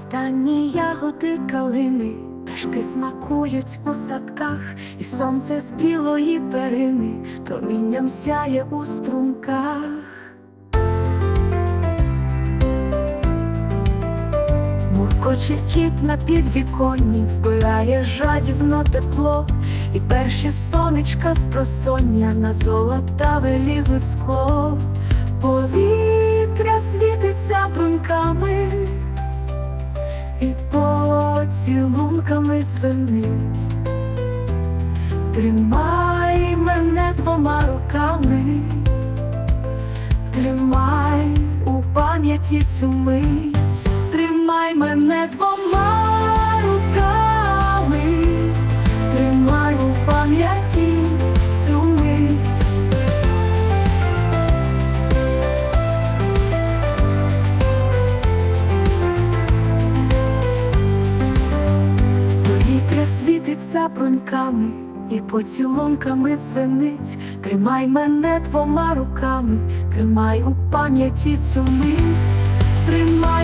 Останні ягоди калини, пташки смакують у садках, і сонце з білої перини промінням сяє у струмках. Муркоче кіт на підвіконні, вбирає жадібно тепло, і перші сонечка з просоння на золотаве лізуть скло. Повітря світиться бруньками, і поцілунками дзвенить. Тримай мене двома руками, тримай у пам'яті цю мить. Тримай мене двома руками, тримай у пам'яті цю мить. Повітря світиться бруньками, і поцілунками дзвенить. Тримай мене двома руками, тримай у пам'яті цю мить. Тримай